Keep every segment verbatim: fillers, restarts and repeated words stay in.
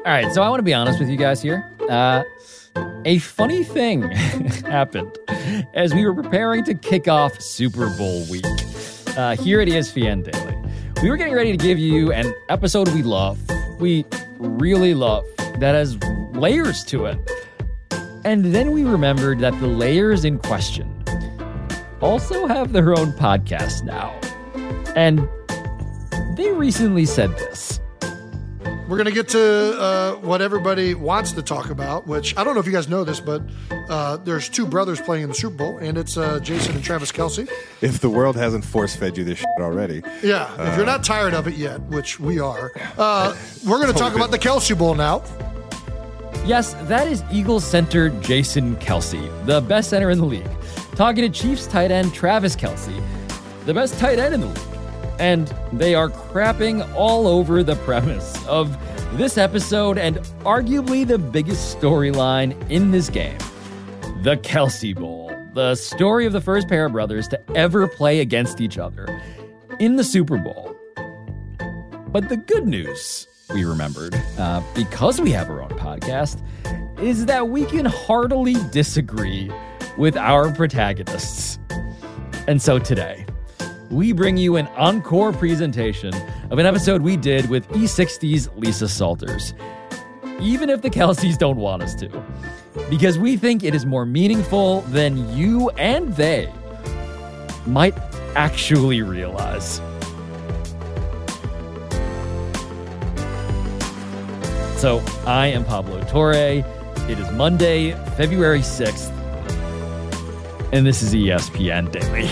All right, so I want to be honest with you guys here. Uh, a funny thing happened as we were preparing to kick off Super Bowl week uh, here at E S P N Daily. We were getting ready to give you an episode we love, we really love, that has layers to it. And then we remembered that the layers in question also have their own podcast now. And they recently said this. We're going to get to uh, what everybody wants to talk about, which I don't know if you guys know this, but uh, there's two brothers playing in the Super Bowl, and it's uh, Jason and Travis Kelce. If the world hasn't force-fed you this shit already. Yeah, uh, if you're not tired of it yet, which we are, uh, we're going to talk about the Kelce Bowl now. Yes, that is Eagles center Jason Kelce, the best center in the league, talking to Chiefs tight end Travis Kelce, the best tight end in the league. And they are crapping all over the premise of this episode and arguably the biggest storyline in this game, the Kelce Bowl, the story of the first pair of brothers to ever play against each other in the Super Bowl. But the good news, we remembered, uh, because we have our own podcast, is that we can heartily disagree with our protagonists. And so today, we bring you an encore presentation of an episode we did with E sixty's Lisa Salters, even if the Kelces don't want us to, because we think it is more meaningful than you and they might actually realize. So I am Pablo Torre. It is Monday, February sixth, and this is E S P N Daily.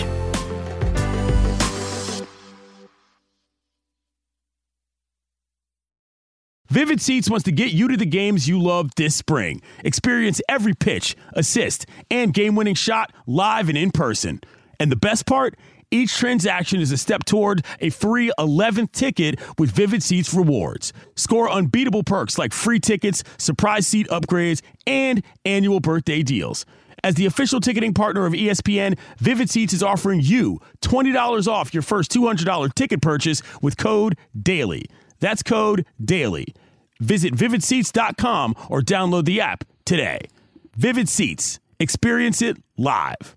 Vivid Seats wants to get you to the games you love this spring. Experience every pitch, assist, and game-winning shot live and in person. And the best part? Each transaction is a step toward a free eleventh ticket with Vivid Seats rewards. Score unbeatable perks like free tickets, surprise seat upgrades, and annual birthday deals. As the official ticketing partner of E S P N, Vivid Seats is offering you twenty dollars off your first two hundred dollars ticket purchase with code DAILY. That's code DAILY. Visit vivid seats dot com or download the app today. Vivid Seats. Experience it live.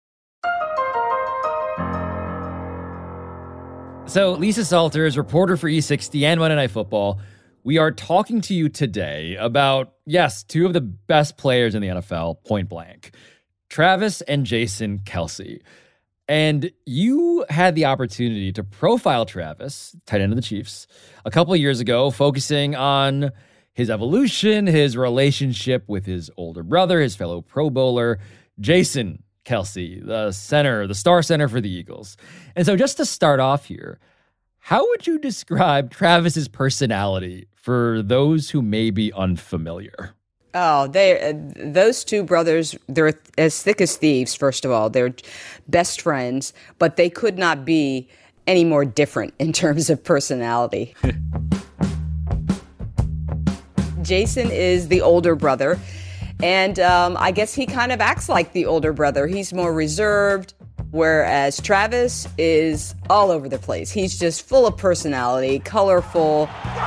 So, Lisa Salters, reporter for E sixty and Monday Night Football, we are talking to you today about, yes, two of the best players in the N F L, point blank, Travis and Jason Kelce. And you had the opportunity to profile Travis, tight end of the Chiefs, a couple of years ago, focusing on his evolution, his relationship with his older brother, his fellow Pro Bowler, Jason Kelce, the center, the star center for the Eagles. And so just to start off here, how would you describe Travis's personality for those who may be unfamiliar? Oh, they uh, those two brothers, they're as thick as thieves, first of all. They're best friends, but they could not be any more different in terms of personality. Jason is the older brother, and um, I guess he kind of acts like the older brother. He's more reserved, whereas Travis is all over the place. He's just full of personality, colorful.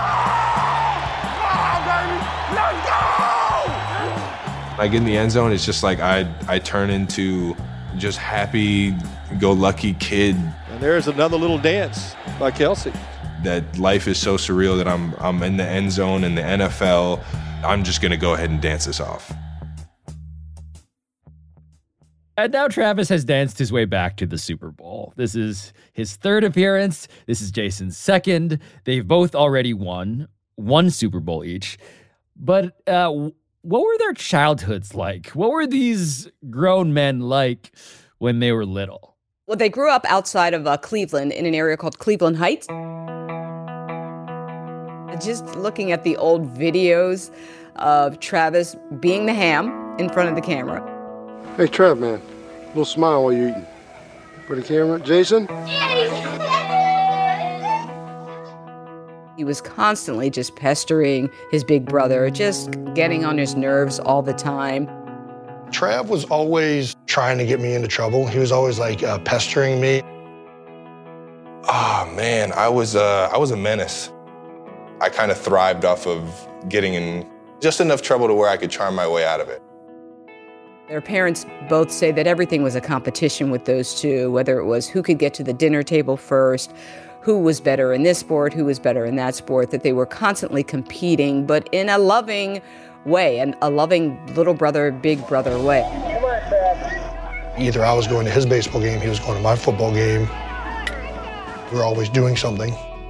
I get in the end zone, it's just like I I turn into just happy-go-lucky kid. And there's another little dance by Kelce. That life is so surreal that I'm I'm in the end zone in the N F L. I'm just going to go ahead and dance this off. And now Travis has danced his way back to the Super Bowl. This is his third appearance. This is Jason's second. They've both already won one Super Bowl each. But uh, what were their childhoods like? What were these grown men like when they were little? Well, they grew up outside of uh, Cleveland in an area called Cleveland Heights. Just looking at the old videos of Travis being the ham in front of the camera. Hey, Trav, man, a little smile while you're eating. For the camera. Jason? He was constantly just pestering his big brother, just getting on his nerves all the time. Trav was always trying to get me into trouble. He was always like uh, pestering me. Ah, oh, man, I was uh, I was a menace. I kind of thrived off of getting in just enough trouble to where I could charm my way out of it. Their parents both say that everything was a competition with those two, whether it was who could get to the dinner table first, who was better in this sport, who was better in that sport, that they were constantly competing, but in a loving way, and a loving little brother, big brother way. Either I was going to his baseball game, he was going to my football game. We were always doing something.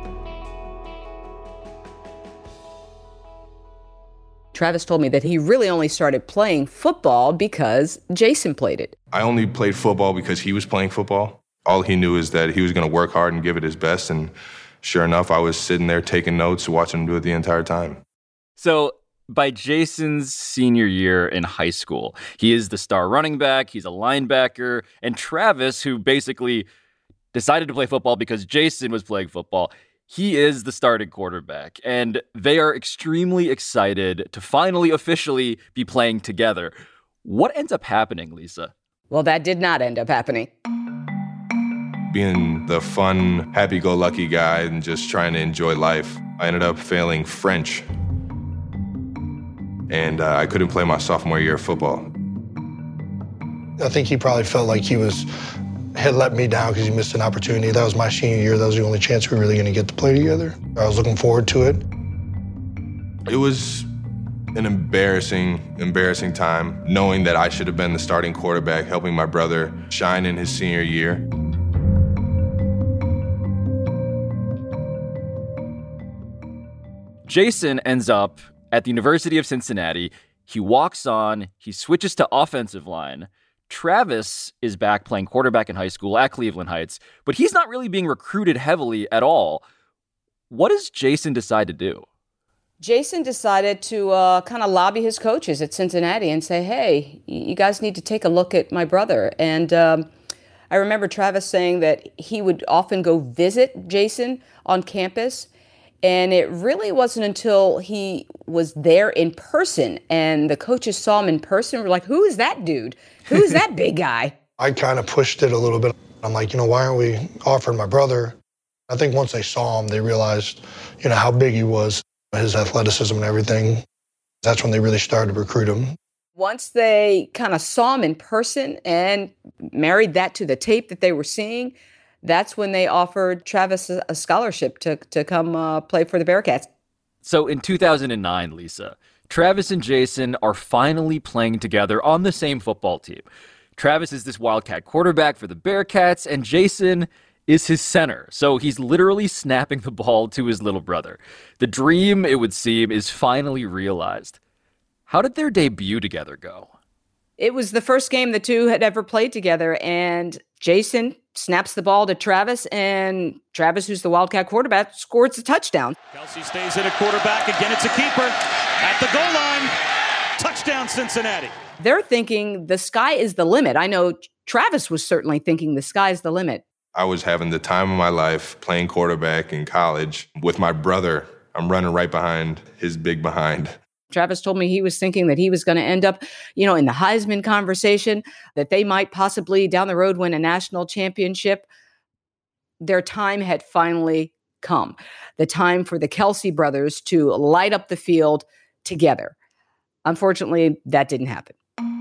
Travis told me that he really only started playing football because Jason played it. I only played football because he was playing football. All he knew is that he was going to work hard and give it his best, and sure enough, I was sitting there taking notes, watching him do it the entire time. So by Jason's senior year in high school, he is the star running back, he's a linebacker, and Travis, who basically decided to play football because Jason was playing football, he is the starting quarterback, and they are extremely excited to finally officially be playing together. What ends up happening, Lisa? Well, that did not end up happening. Being the fun, happy-go-lucky guy and just trying to enjoy life, I ended up failing French. And uh, I couldn't play my sophomore year of football. I think he probably felt like he was had let me down because he missed an opportunity. That was my senior year. That was the only chance we were really going to get to play together. I was looking forward to it. It was an embarrassing, embarrassing time, knowing that I should have been the starting quarterback, helping my brother shine in his senior year. Jason ends up at the University of Cincinnati. He walks on, he switches to offensive line. Travis is back playing quarterback in high school at Cleveland Heights, but he's not really being recruited heavily at all. What does Jason decide to do? Jason decided to uh, kind of lobby his coaches at Cincinnati and say, hey, you guys need to take a look at my brother. And um, I remember Travis saying that he would often go visit Jason on campus. And it really wasn't until he was there in person and the coaches saw him in person, were like, who is that dude? Who is that big guy? I kind of pushed it a little bit. I'm like, you know, why aren't we offering my brother? I think once they saw him, they realized, you know, how big he was, his athleticism and everything. That's when they really started to recruit him. Once they kind of saw him in person and married that to the tape that they were seeing, that's when they offered Travis a scholarship to, to come uh, play for the Bearcats. So in two thousand nine, Lisa, Travis and Jason are finally playing together on the same football team. Travis is this Wildcat quarterback for the Bearcats, and Jason is his center. So he's literally snapping the ball to his little brother. The dream, it would seem, is finally realized. How did their debut together go? It was the first game the two had ever played together, and Jason snaps the ball to Travis, and Travis, who's the Wildcat quarterback, scores a touchdown. Kelce stays in at quarterback. Again, it's a keeper at the goal line. Touchdown, Cincinnati. They're thinking the sky is the limit. I know Travis was certainly thinking the sky's the limit. I was having the time of my life playing quarterback in college with my brother. I'm running right behind his big behind. Travis told me he was thinking that he was going to end up, you know, in the Heisman conversation, that they might possibly down the road win a national championship. Their time had finally come. The time for the Kelce brothers to light up the field together. Unfortunately, that didn't happen.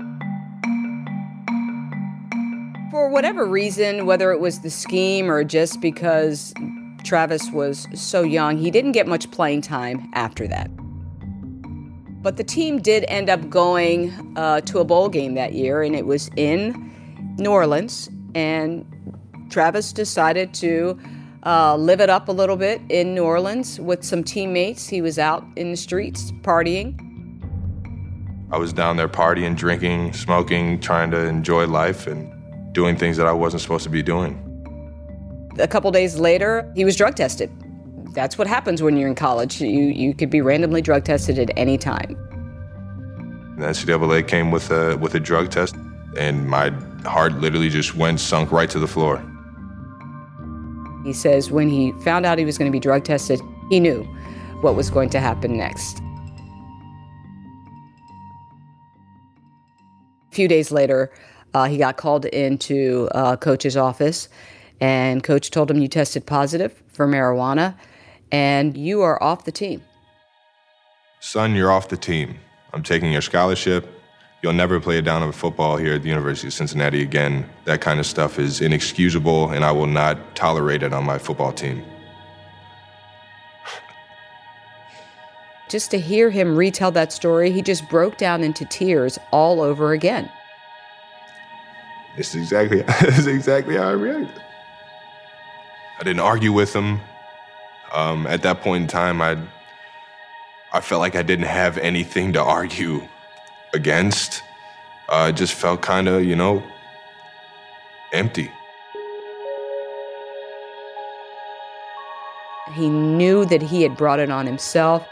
For whatever reason, whether it was the scheme or just because Travis was so young, he didn't get much playing time after that. But the team did end up going uh, to a bowl game that year, and it was in New Orleans. And Travis decided to uh, live it up a little bit in New Orleans with some teammates. He was out in the streets partying. I was down there partying, drinking, smoking, trying to enjoy life and doing things that I wasn't supposed to be doing. A couple days later, he was drug tested. That's what happens when you're in college. You you could be randomly drug tested at any time. The N C double A came with a with a drug test, and my heart literally just went sunk right to the floor. He says when he found out he was going to be drug tested, he knew what was going to happen next. A few days later, uh, he got called into uh, Coach's office, and Coach told him, you tested positive for marijuana. and you are off the team. Son, you're off the team. I'm taking your scholarship. You'll never play a down of football here at the University of Cincinnati again. That kind of stuff is inexcusable, and I will not tolerate it on my football team. Just to hear him retell that story, he just broke down into tears all over again. It's exactly, it's exactly how I reacted. I didn't argue with him. Um, at that point in time, I, I felt like I didn't have anything to argue against. Uh, it just felt kind of, you know, empty. He knew that he had brought it on himself.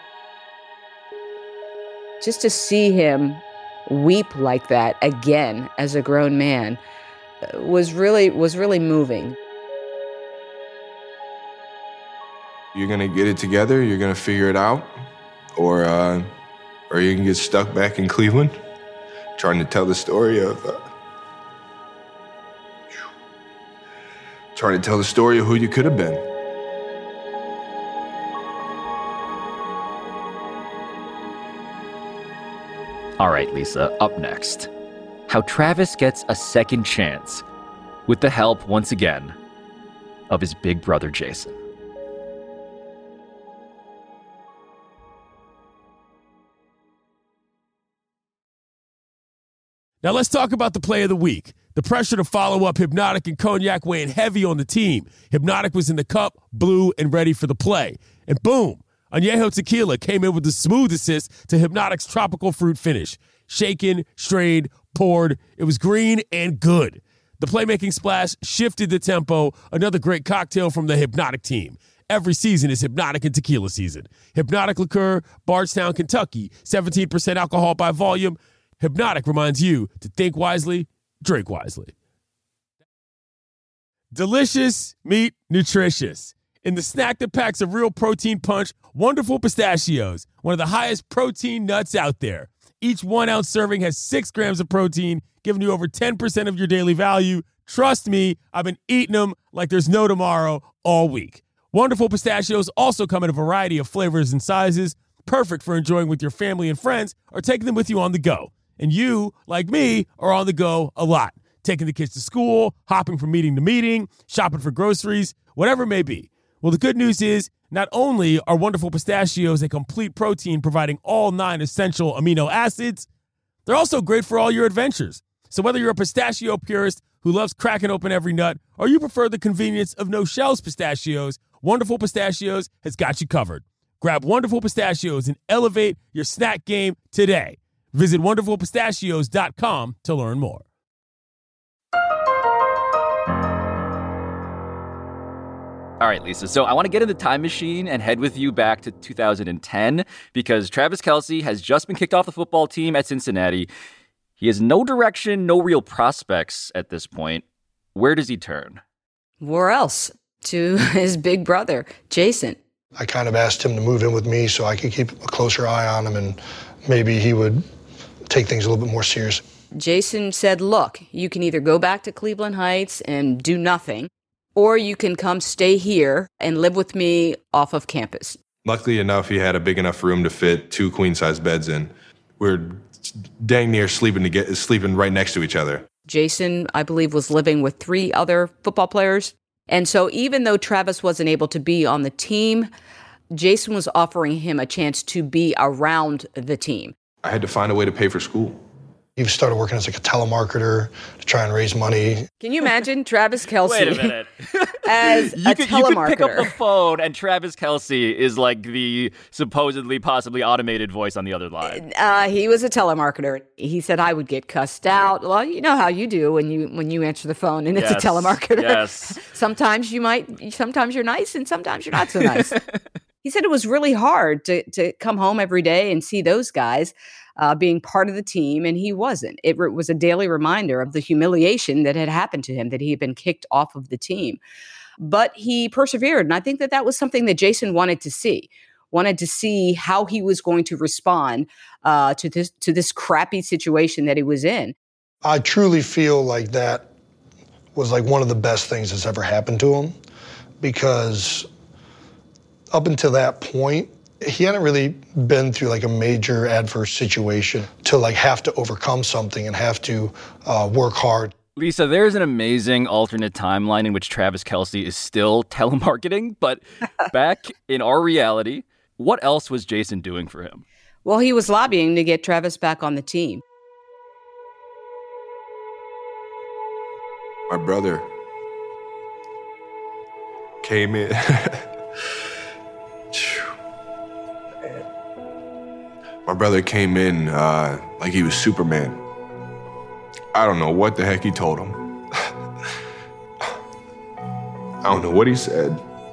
Just to see him weep like that again as a grown man was really was really moving. You're gonna get it together, you're gonna figure it out, or uh, or you can get stuck back in Cleveland trying to tell the story of uh, trying to tell the story of who you could have been. All right, Lisa, up next. How Travis gets a second chance with the help, once again, of his big brother, Jason. Now let's talk about the play of the week. The pressure to follow up Hypnotic and Cognac weighing heavy on the team. Hypnotic was in the cup, blue, and ready for the play. And boom, Añejo Tequila came in with the smooth assist to Hypnotic's tropical fruit finish. Shaken, strained, poured. It was green and good. The playmaking splash shifted the tempo. Another great cocktail from the Hypnotic team. Every season is Hypnotic and Tequila season. Hypnotic Liqueur, Bardstown, Kentucky. seventeen percent alcohol by volume. Hypnotic reminds you to think wisely, drink wisely. Delicious, meat, nutritious. In the snack that packs a real protein punch, Wonderful Pistachios, one of the highest protein nuts out there. Each one-ounce serving has six grams of protein, giving you over ten percent of your daily value. Trust me, I've been eating them like there's no tomorrow all week. Wonderful Pistachios also come in a variety of flavors and sizes, perfect for enjoying with your family and friends or taking them with you on the go. And you, like me, are on the go a lot, taking the kids to school, hopping from meeting to meeting, shopping for groceries, whatever it may be. Well, the good news is not only are Wonderful Pistachios a complete protein providing all nine essential amino acids, they're also great for all your adventures. So whether you're a pistachio purist who loves cracking open every nut or you prefer the convenience of no-shells pistachios, Wonderful Pistachios has got you covered. Grab Wonderful Pistachios and elevate your snack game today. Visit wonderful pistachios dot com to learn more. All right, Lisa. So I want to get in the time machine and head with you back to two thousand ten because Travis Kelce has just been kicked off the football team at Cincinnati. He has no direction, no real prospects at this point. Where does he turn? Where else? To his big brother, Jason. I kind of asked him to move in with me so I could keep a closer eye on him and maybe he would take things a little bit more serious. Jason said, look, you can either go back to Cleveland Heights and do nothing, or you can come stay here and live with me off of campus. Luckily enough, he had a big enough room to fit two queen-size beds in. We're dang near sleeping to get, sleeping right next to each other. Jason, I believe, was living with three other football players. And so even though Travis wasn't able to be on the team, Jason was offering him a chance to be around the team. I had to find a way to pay for school. He started working as like a telemarketer to try and raise money. Can you imagine Travis Kelce Wait a minute. as you a could, telemarketer? You could pick up the phone and Travis Kelce is like the supposedly possibly automated voice on the other line. Uh, he was a telemarketer. He said I would get cussed out. Well, you know how you do when you when you answer the phone and it's yes. a telemarketer. Yes. Sometimes you might, sometimes you're nice and sometimes you're not so nice. He said it was really hard to to come home every day and see those guys Uh, being part of the team, and he wasn't. It re- was a daily reminder of the humiliation that had happened to him, that he had been kicked off of the team. But he persevered, and I think that that was something that Jason wanted to see, wanted to see how he was going to respond uh, to this to this crappy situation that he was in. I truly feel like that was like one of the best things that's ever happened to him, because up until that point, he hadn't really been through like a major adverse situation to like have to overcome something and have to uh, work hard. Lisa, there's an amazing alternate timeline in which Travis Kelce is still telemarketing, but back in our reality, what else was Jason doing for him? Well, he was lobbying to get Travis back on the team. My brother came in. My brother came in uh, like he was Superman. I don't know what the heck he told him. I don't know what he said.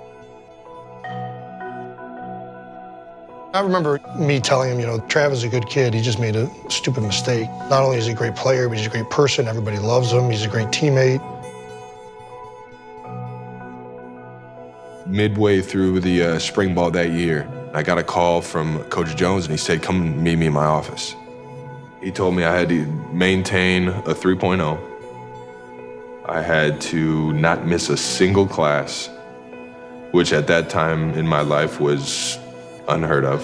I remember me telling him, you know, Travis is a good kid. He just made a stupid mistake. Not only is he a great player, but he's a great person. Everybody loves him. He's a great teammate. Midway through the uh, spring ball that year, I got a call from Coach Jones, and he said, come meet me in my office. He told me I had to maintain a three point oh. I had to not miss a single class, which at that time in my life was unheard of.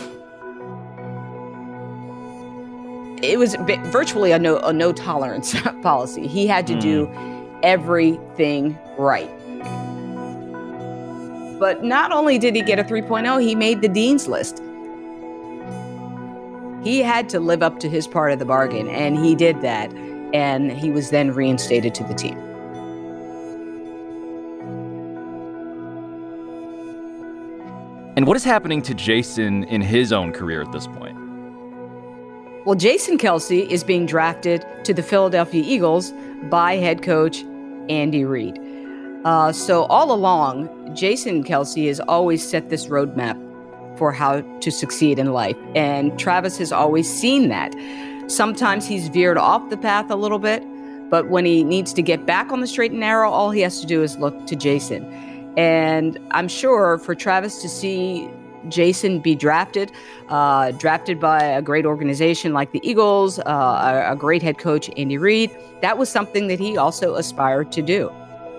It was virtually a no, a no tolerance policy. He had to mm. do everything right. But not only did he get a three point oh, he made the dean's list. He had to live up to his part of the bargain, and he did that, and he was then reinstated to the team. And what is happening to Jason in his own career at this point? Well, Jason Kelce is being drafted to the Philadelphia Eagles by head coach Andy Reid. Uh, so all along, Jason Kelce has always set this roadmap for how to succeed in life. And Travis has always seen that. Sometimes he's veered off the path a little bit, but when he needs to get back on the straight and narrow, all he has to do is look to Jason. And I'm sure for Travis to see Jason be drafted, uh, drafted by a great organization like the Eagles, uh, a, a great head coach, Andy Reid, that was something that he also aspired to do.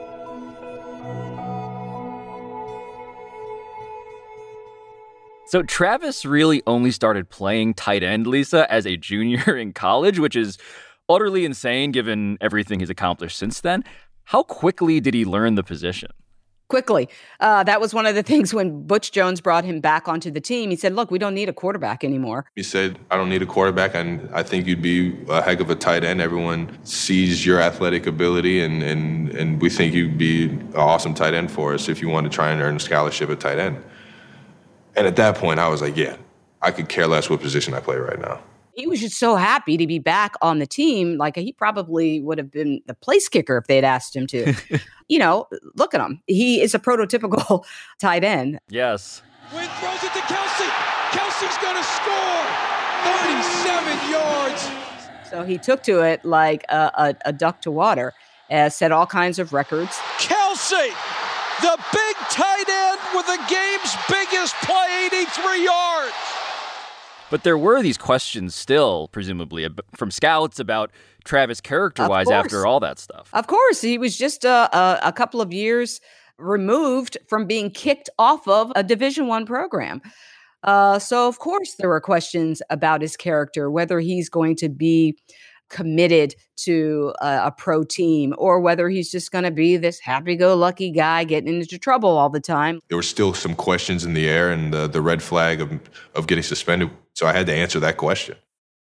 So Travis really only started playing tight end, Lisa, as a junior in college, which is utterly insane given everything he's accomplished since then. How quickly did he learn the position? Quickly. Uh, that was one of the things when Butch Jones brought him back onto the team. He said, look, we don't need a quarterback anymore. He said, I don't need a quarterback, and I think you'd be a heck of a tight end. Everyone sees your athletic ability, and, and, and we think you'd be an awesome tight end for us if you want to try and earn a scholarship at tight end. And at that point, I was like, yeah, I could care less what position I play right now. He was just so happy to be back on the team. Like, he probably would have been the place kicker if they'd asked him to. You know, look at him. He is a prototypical tight end. Yes. Wynn throws it to Kelce. Kelce's going to score. thirty-seven yards. So he took to it like a, a, a duck to water, uh, set all kinds of records. Kelce, the big tight end with the game's biggest play, eighty-three yards. But there were these questions still, presumably, from scouts about Travis character-wise after all that stuff. Of course. He was just a, a, a couple of years removed from being kicked off of a Division I program. Uh, so, of course, there were questions about his character, whether he's going to be committed to a, a pro team or whether he's just going to be this happy-go-lucky guy getting into trouble all the time. There were still some questions in the air and the, the red flag of, of getting suspended. So I had to answer that question.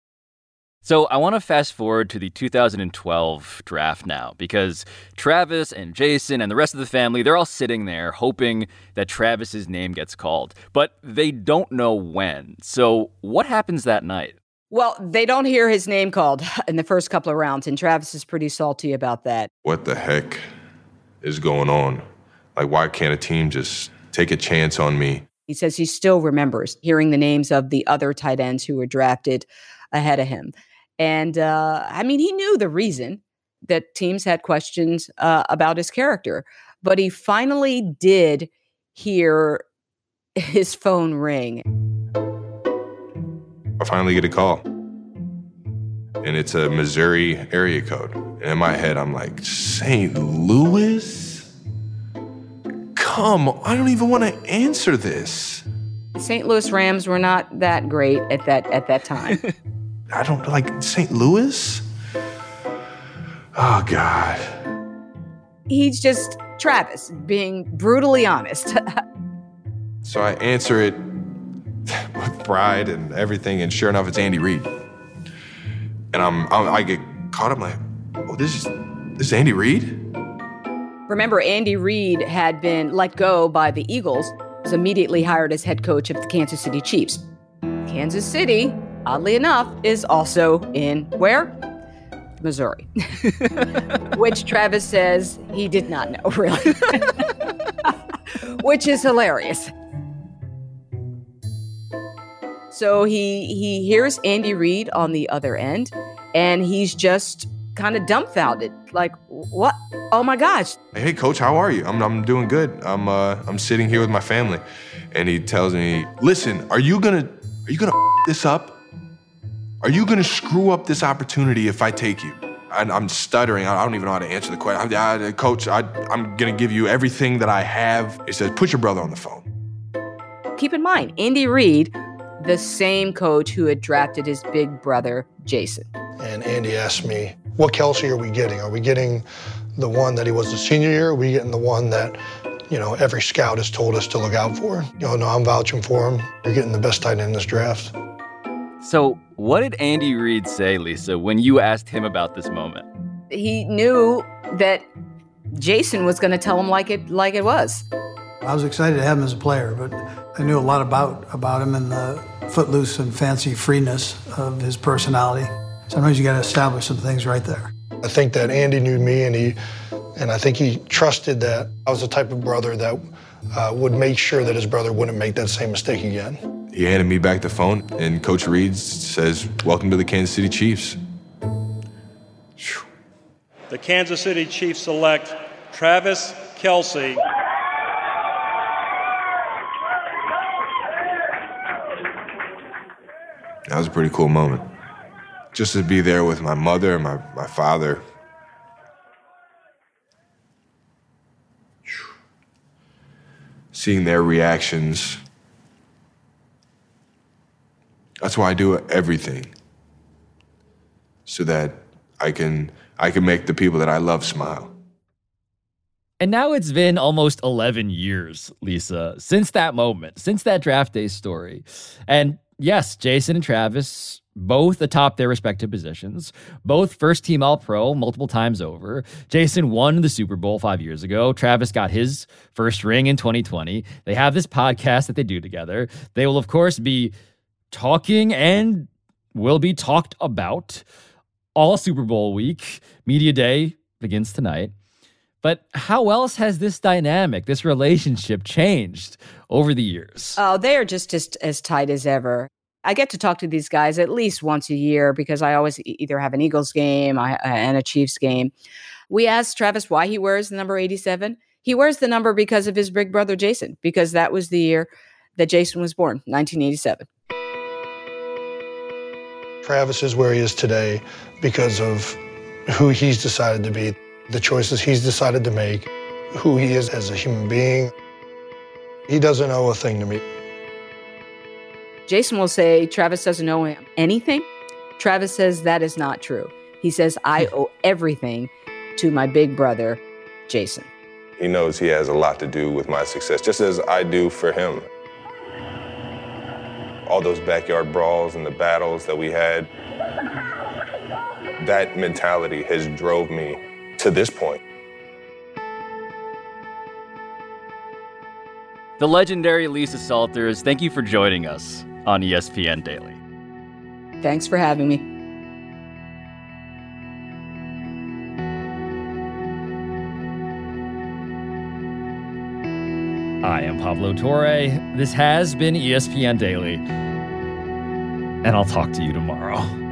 So I want to fast forward to the two thousand twelve draft now, because Travis and Jason and the rest of the family, they're all sitting there hoping that Travis's name gets called, but they don't know when. So what happens that night? Well, they don't hear his name called in the first couple of rounds, and Travis is pretty salty about that. What the heck is going on? Like, why can't a team just take a chance on me? He says he still remembers hearing the names of the other tight ends who were drafted ahead of him. And, uh, I mean, he knew the reason that teams had questions uh, about his character, but he finally did hear his phone ring. I finally get a call, and it's a Missouri area code. And in my head, I'm like, Saint Louis? Come, I don't even want to answer this. Saint Louis Rams were not that great at that at that time. I don't like Saint Louis. Oh, God. He's just Travis being brutally honest. So I answer it with pride and everything, and sure enough, it's Andy Reid. And I'm, I'm I get caught up like, oh, this is this is Andy Reid? Remember, Andy Reid had been let go by the Eagles, was immediately hired as head coach of the Kansas City Chiefs. Kansas City, oddly enough, is also in where? Missouri. Which Travis says he did not know, really. Which is hilarious. So he he hears Andy Reid on the other end, and he's just kind of dumbfounded. Like, what? Oh my gosh. Hey, coach, how are you? I'm I'm doing good. I'm uh I'm sitting here with my family. And he tells me, listen, are you gonna are you gonna f- this up? Are you gonna screw up this opportunity if I take you? And I'm stuttering. I don't even know how to answer the question. I, I, coach, I, I'm gonna give you everything that I have. He says, put your brother on the phone. Keep in mind, Andy Reid, the same coach who had drafted his big brother, Jason. And Andy asked me, what Kelce are we getting? Are we getting the one that he was the senior year? Or are we getting the one that, you know, every scout has told us to look out for? You know, no, I'm vouching for him. You're getting the best tight end in this draft. So what did Andy Reid say, Lisa, when you asked him about this moment? He knew that Jason was going to tell him like it like it was. I was excited to have him as a player, but I knew a lot about, about him and the footloose and fancy freeness of his personality. Sometimes you got to establish some things right there. I think that Andy knew me, and he, and I think he trusted that I was the type of brother that uh, would make sure that his brother wouldn't make that same mistake again. He handed me back the phone, and Coach Reid says, welcome to the Kansas City Chiefs. The Kansas City Chiefs select Travis Kelce. That was a pretty cool moment. Just to be there with my mother and my, my father. Seeing their reactions. That's why I do everything. So that I can I can make the people that I love smile. And now it's been almost eleven years, Lisa, since that moment, since that draft day story. And yes, Jason and Travis, both atop their respective positions, both first-team All-Pro multiple times over. Jason won the Super Bowl five years ago. Travis got his first ring in twenty twenty. They have this podcast that they do together. They will, of course, be talking and will be talked about all Super Bowl week. Media Day begins tonight. But how else has this dynamic, this relationship changed over the years? Oh, they are just, just as tight as ever. I get to talk to these guys at least once a year because I always either have an Eagles game and a Chiefs game. We asked Travis why he wears the number eighty-seven. He wears the number because of his big brother, Jason, because that was the year that Jason was born, nineteen eighty-seven. Travis is where he is today because of who he's decided to be, the choices he's decided to make, who he is as a human being. He doesn't owe a thing to me. Jason will say Travis doesn't owe him anything. Travis says that is not true. He says, I owe everything to my big brother, Jason. He knows he has a lot to do with my success, just as I do for him. All those backyard brawls and the battles that we had, that mentality has drove me to this point. The legendary Lisa Salters, thank you for joining us on E S P N Daily. Thanks for having me. I am Pablo Torre. This has been E S P N Daily, and I'll talk to you tomorrow.